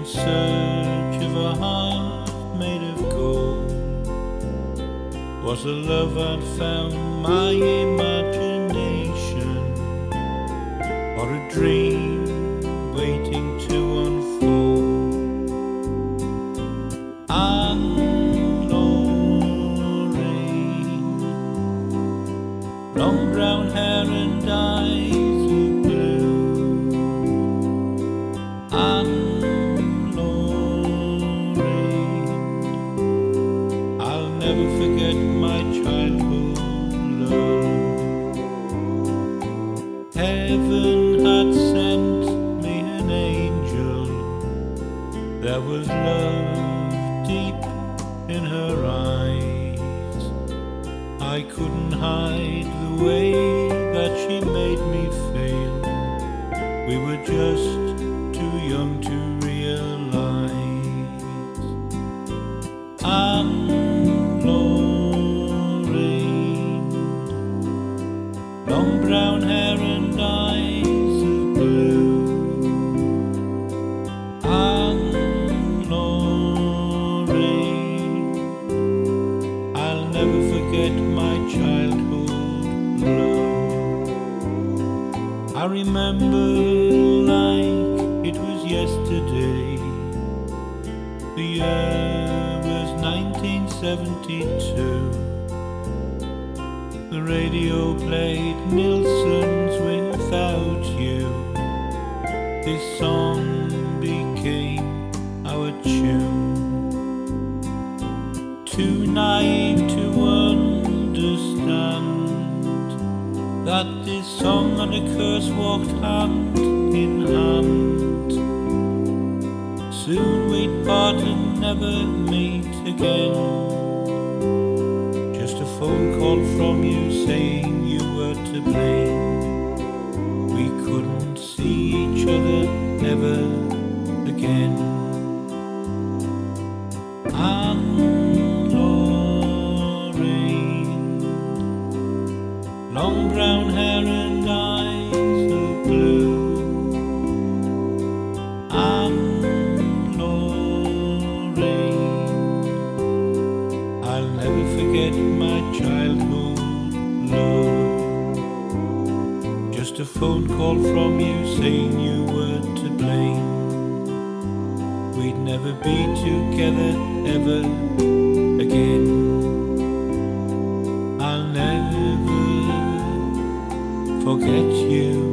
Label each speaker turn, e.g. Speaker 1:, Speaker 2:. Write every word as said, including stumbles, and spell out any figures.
Speaker 1: search of a heart made of gold. Was the love I'd found my imagination, or a dream waiting to unfold? And Lorraine, long brown hair and eyes of blue. And never forget my childhood love. Heaven had sent me an angel. There was love deep in her eyes. I couldn't hide the way that she made me feel. We were just too young to realize. And long brown hair and eyes of blue. And Lorraine, I'll never forget my childhood love. I remember like it was yesterday. The year was nineteen seventy-two. The radio played Nilsson's Without You. This song became our tune. Too naive to understand that this song and a curse walked hand in hand. Soon we'd part and never meet again. Just a phone call from you saying you were to blame. We couldn't see each other ever again. And Lorraine, long brown hair and eyes of blue. And Lorraine, I'll never forget my childhood love. Just a phone call from you saying you were to blame. We'd never be together ever again. I'll never forget you.